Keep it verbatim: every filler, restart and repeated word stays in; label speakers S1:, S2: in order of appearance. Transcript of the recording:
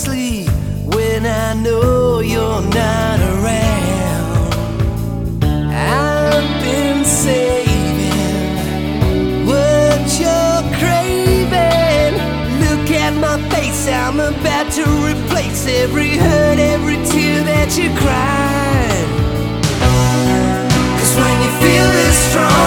S1: sleep when I know you're not around. I've been saving what you're craving. Look at my face, I'm about to replace every hurt, every tear that you cried. 'Cause when you feel this strong,